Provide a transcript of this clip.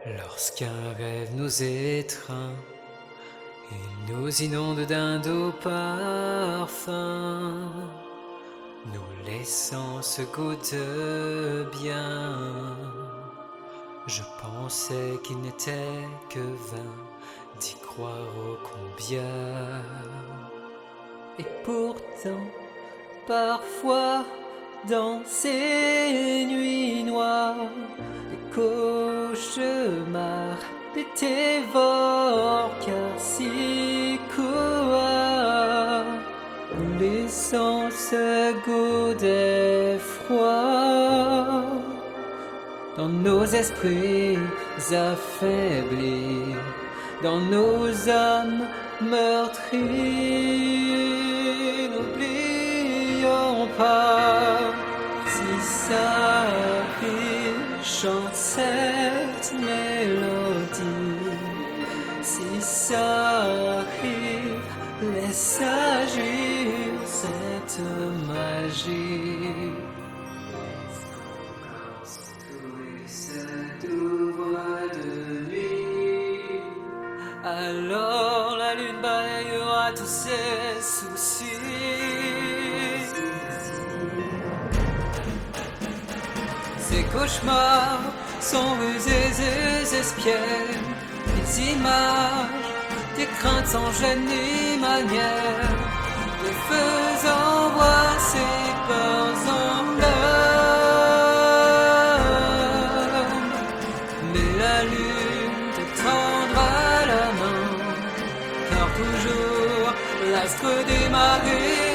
Lorsqu'un rêve nous étreint, il nous inonde d'un doux parfum, nous laissant ce goût de bien. Je pensais qu'il n'était que vain d'y croire ô combien. Et pourtant, parfois, dans ces nuits noires, les cauchemars t'évoquent, car si quoi, nous laissant ce goût d'effroi dans nos esprits affaiblis, dans nos âmes meurtries. N'oublions pas, si ça arrive, chante cette mélodie. Si ça arrive, laisse agir cette magie. Cette voix de nuit, alors la lune balayera tous ses soucis. Ces cauchemars sont rusés et espiègles, des images, des craintes sans gêne ni manière, le faisant voir ses peurs en pleurs. Mais la lune te tendra la main, car toujours l'astre des marées